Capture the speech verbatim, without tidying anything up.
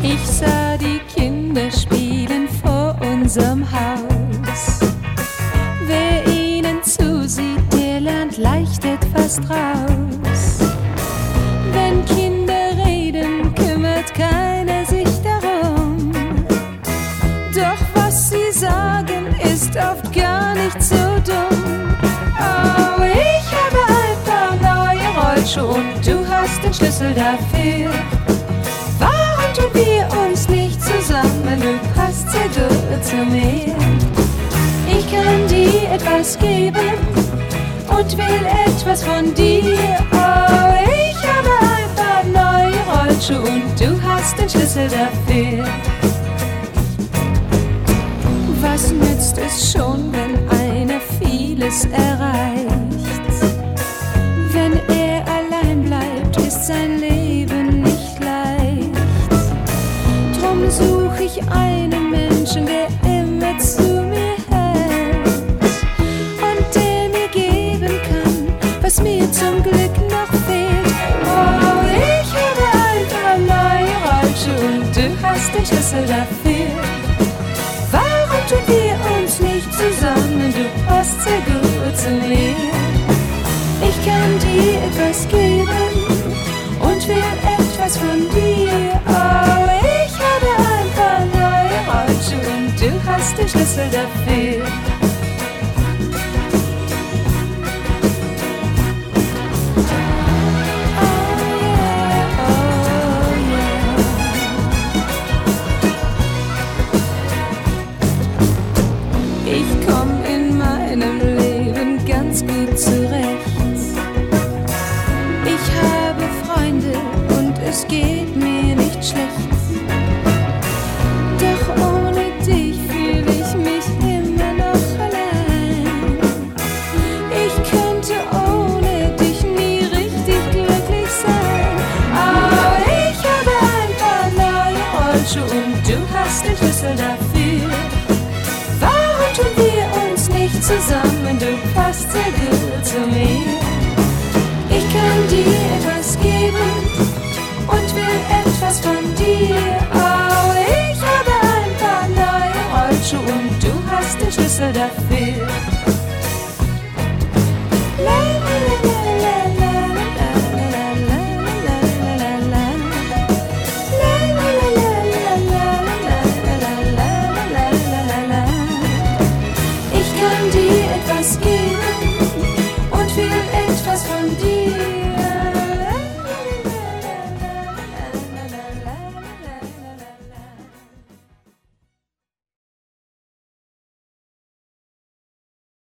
Ich sah die Kinder spielen vor unserem Haus. Wer ihnen zusieht, der lernt leicht etwas draus. Wenn Kinder reden, kümmert keiner sich darum. Doch was sie sagen, ist oft gar nicht so dumm. Oh, ich habe ein paar neue Rollschuhe und du hast den Schlüssel dafür. Warum tun wir uns nicht zusammen? Du passt sehr gut zu mir. Ich kann dir etwas geben und will etwas von dir. Oh, ich habe ein paar neue Rollschuhe und du hast den Schlüssel dafür. Was nützt es schon, wenn einer vieles erreicht? Wenn er allein bleibt, ist sein Leben nicht leicht. Drum such ich einen Menschen, der immer zu mir hält und der mir geben kann, was mir zum Glück noch fehlt. Oh, ich habe ein paar neue Rollschuhe und du hast den Schlüssel dafür. Warum tun wir uns nicht zusammen? Du passt sehr gut zu mir. Ich kann dir etwas geben und will etwas von dir. Oh, ich habe ein paar neue Rollschuhe und du hast den Schlüssel dafür. Ich komm in meinem Leben ganz gut zurecht. Ich habe Freunde und es geht mir nicht schlecht. Doch ohne dich fühle ich mich immer noch allein. Ich könnte ohne dich nie richtig glücklich sein. Oh, ich habe ein paar neue Rollschuhe und du hast den Schlüssel dafür. Warum tun wir uns nicht zusammen? Du passt sehr gut zu mir. Ich kann dir etwas geben und will etwas